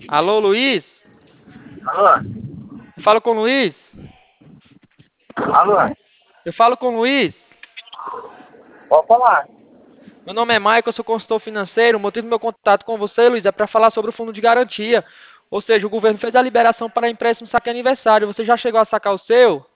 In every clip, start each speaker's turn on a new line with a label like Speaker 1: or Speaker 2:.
Speaker 1: Alô, Luiz?
Speaker 2: Alô?
Speaker 1: Eu falo com o Luiz?
Speaker 2: Alô?
Speaker 1: Eu falo com o Luiz?
Speaker 2: Pode falar.
Speaker 1: Meu nome é Maicon, eu sou consultor financeiro. O motivo do meu contato com você, Luiz, é para falar sobre o fundo de garantia. Ou seja, o governo fez a liberação para empréstimo saque aniversário. Você já chegou a sacar o seu?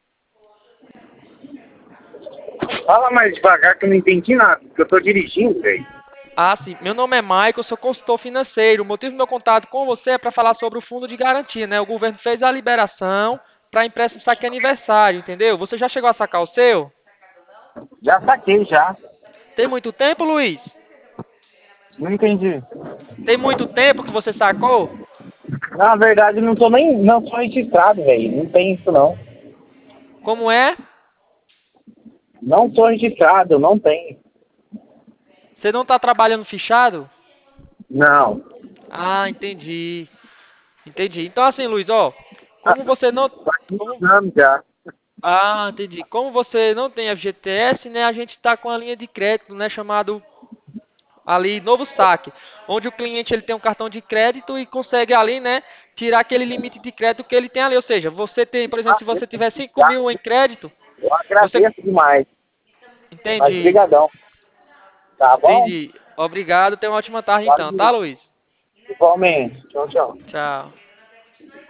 Speaker 2: Fala mais devagar que eu não entendi nada, porque eu tô dirigindo, velho.
Speaker 1: Ah, sim. Meu nome é Maicon, eu sou consultor financeiro. O motivo do meu contato com você é para falar sobre o fundo de garantia, né? O governo fez a liberação para empréstimo saque aniversário, entendeu? Você já chegou a sacar o seu?
Speaker 2: Já saquei, já.
Speaker 1: Tem muito tempo, Luiz?
Speaker 2: Não entendi.
Speaker 1: Tem muito tempo que você sacou?
Speaker 2: Na verdade, não sou registrado, velho. Não tem isso, não.
Speaker 1: Como é?
Speaker 2: Não sou registrado, não tem.
Speaker 1: Você não está trabalhando fichado?
Speaker 2: Não.
Speaker 1: Ah, entendi. Entendi. Então assim, Luiz, ó,
Speaker 2: Ah,
Speaker 1: como você não
Speaker 2: faz
Speaker 1: como,
Speaker 2: muitos anos já.
Speaker 1: ah, entendi. Como você não tem FGTS, né, a gente está com a linha de crédito, né, chamado ali Novo Saque, onde o cliente ele tem um cartão de crédito e consegue ali, né, tirar aquele limite de crédito que ele tem ali. Ou seja, você tem, por exemplo,
Speaker 2: Ah,
Speaker 1: se você tiver 5
Speaker 2: já.
Speaker 1: mil em crédito,
Speaker 2: Eu
Speaker 1: você
Speaker 2: agradeço demais. Mas
Speaker 1: entende?
Speaker 2: brigadão. Tá bom?
Speaker 1: Entendi. Obrigado. Tenha uma ótima tarde então, tá,
Speaker 2: Valeu.
Speaker 1: Luiz?
Speaker 2: Igualmente. Tchau, tchau.
Speaker 1: Tchau.